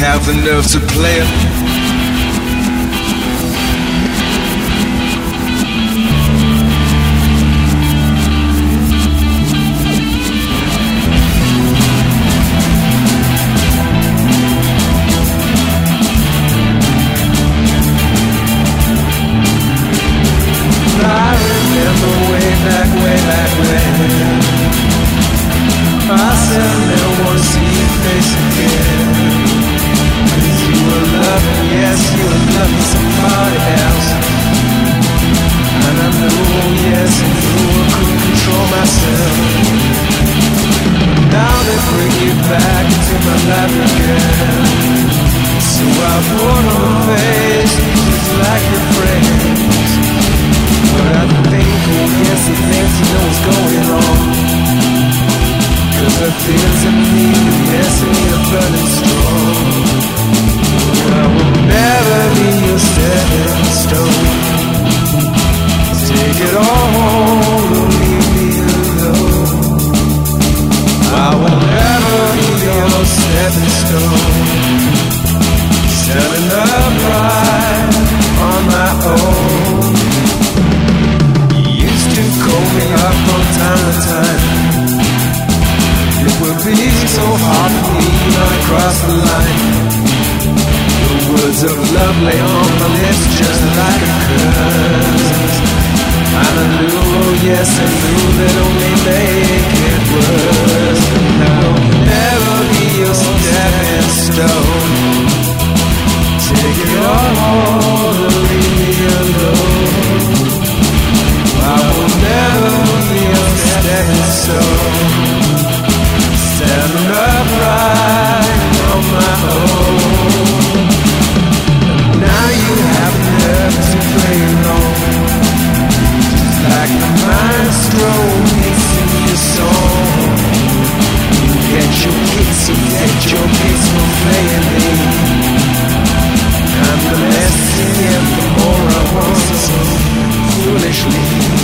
have the nerve to play it. I remember way back when I said I never want to see your face again. 'Cause you were loving, yes, you were loving somebody else. And I knew, yes, I knew I couldn't control myself. Now they bring you back into my life again. So I put on a face just like your friends. But I think, oh yes, the things you know what's going on. 'Cause the feelings in me, yes, and me are burning strong. I will never be your stepping stone. Take it all, don't leave me alone. I will never be your stepping stone. Standing upright on my own. You call me up from time to time. It would be so hard for me when I cross the line. The words of love lay on my lips just like a curse. And I knew, oh yes, I knew that only make it worse. I will never be your stepping stone. Take it all or leave me alone. I will never be your stepping stone. Standing upright on my own. And now you have nerve to play along. Just like the maestro mixing your song. You get your kicks from playing me. And the less you get, the more I want so foolishly.